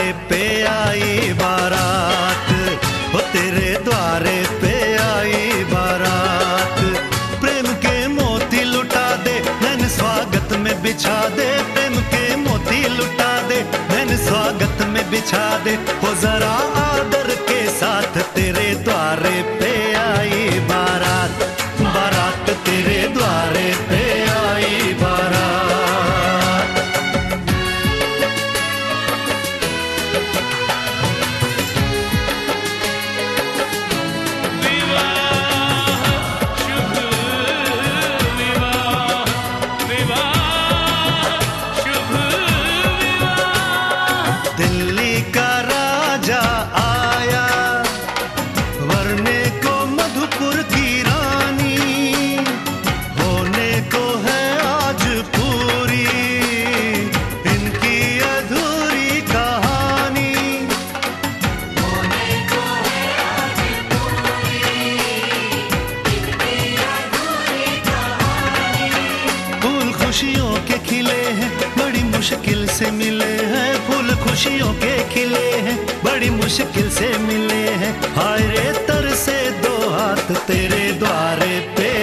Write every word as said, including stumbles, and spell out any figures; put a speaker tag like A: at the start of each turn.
A: पे आई बारात, वो तेरे द्वारे पे आई बारात। प्रेम के मोती लुटा दे, नैन स्वागत में बिछा दे। प्रेम के मोती लुटा दे, नैन स्वागत में बिछा दे। हो जरा आदर के साथ तेरे द्वारे पे आई बारात, बारात तेरे द्वारे पे आई बारात। दिल्ली का राजा आया, वरने को मधुपुर की रानी। होने को है आज पूरी इनकी अधूरी कहानी। होने को है आज पूरी इनकी अधूरी कहानी। फूल खुशियों के खिले हैं, बड़ी मुश्किल से मिले हैं। फूल खुशियों के खिले हैं, बड़ी मुश्किल से मिले हैं। हाय रे तरसे दो हाथ तेरे द्वारे पे